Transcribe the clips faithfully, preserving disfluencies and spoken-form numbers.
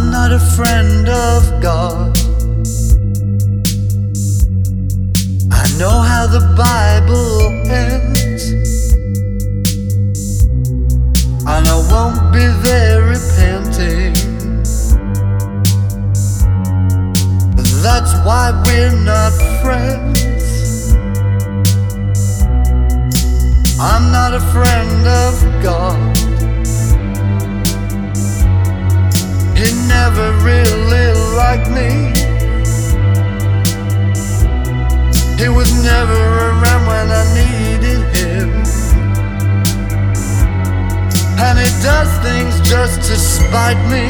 I'm not a friend of God. I know how the Bible ends, and I won't be there repenting. That's why we're not friends. I'm not a friend of God. He never really liked me. He was never around when I needed him, and he does things just to spite me.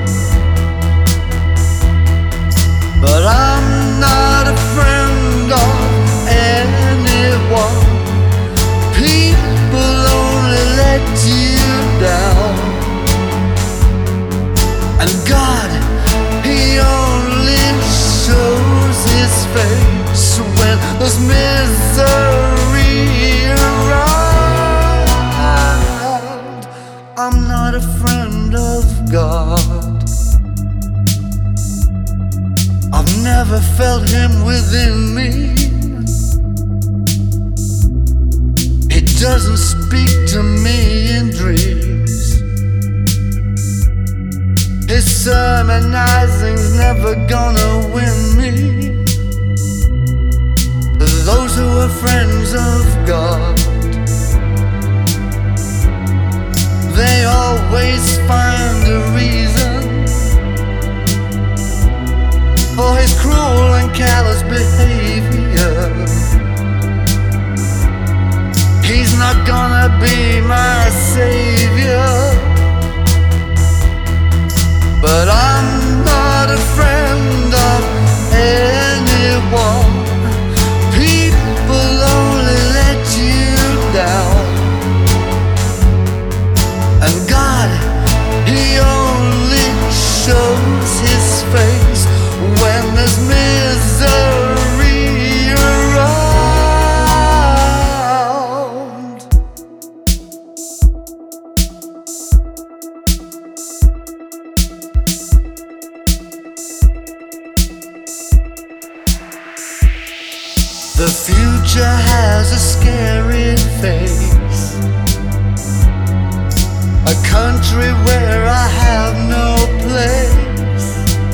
But I'm not a friend of anyone. People only let you down, and God, He only shows His face when there's misery around. I'm not a friend of God. I've never felt Him within me. He doesn't speak to me in dreams. His sermonizing's never gonna win me. Those who are friends of God, they always find a reason for His cruel and callous behavior. He's not gonna be my savior. But I'm not a friend of anyone. People only let you down, and God, He only shows His face when there's misery around. The future has a scary face, a country where I have no place.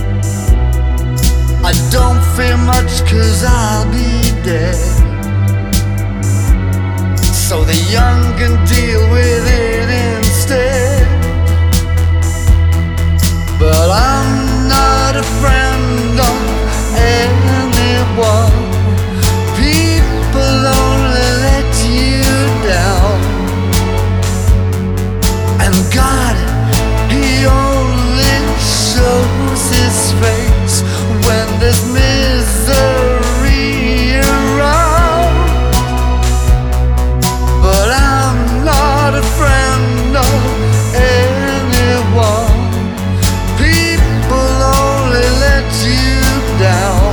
I don't fear much 'cause I'll be dead, so the young can deal with it instead. But I'm not a friend of anyone. People only let you down, and God, He only shows His face when there's misery around. But I'm not a friend of anyone. People only let you down,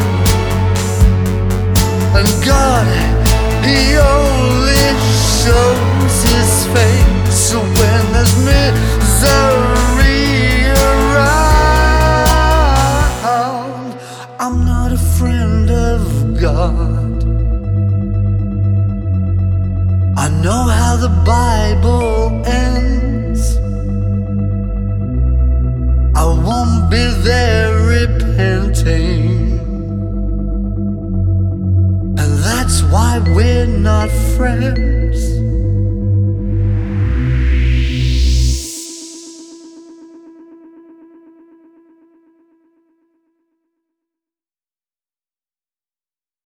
and God, He only shows His face when there's misery around. I'm not a friend of God. I know how the Bible ends. I won't be there repenting, and that's why we're not friends.